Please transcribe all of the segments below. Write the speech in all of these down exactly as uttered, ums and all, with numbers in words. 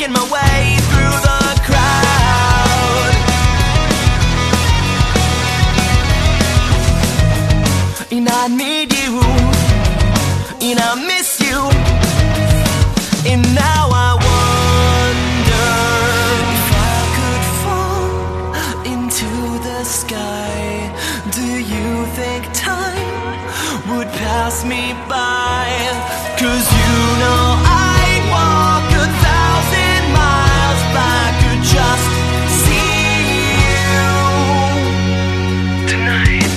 making my way through the crowd. And I need you, and I miss you, and now I wonder if I could fall into the sky. Do you think time would pass me by? 'Cause you know I'd walk a thousand miles if I could just see you tonight.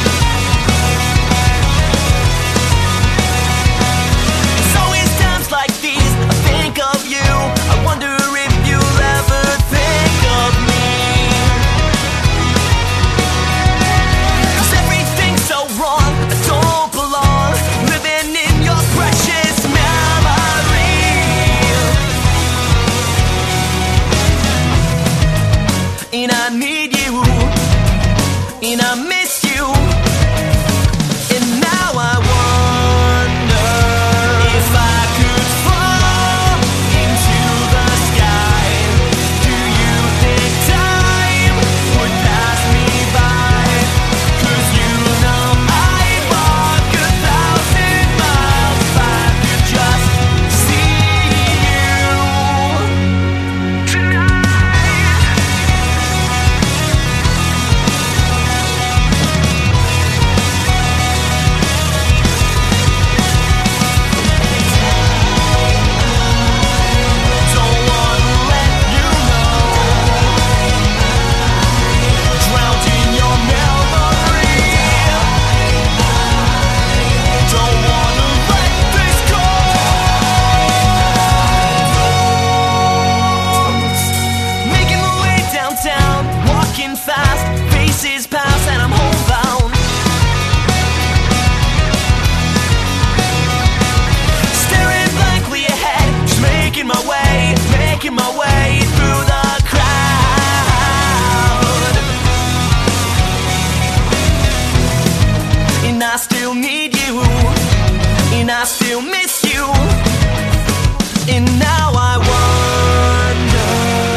It's always times like these I think of you. I wonder if you'll ever think of me. 'Cause everything's so wrong, I don't belong, living in your precious memory. And I need you, and I miss you, and now I wonder if I could fall into the sky. Do you think time would pass me by? 'Cause you know I'd walk a thousand miles if I could just see you tonight. Don't wanna let you know, drowned in your memory. Don't wanna let this go. Making my way downtown, walking fast, faces pass and I'm homebound. Staring blankly ahead, just making my way, making my way through the crowd. And I still need you, and I still miss you, and now I wonder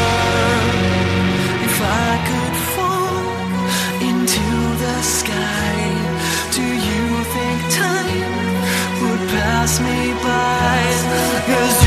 if I could fall into the sky. Do you think time would pass me by? 'Cause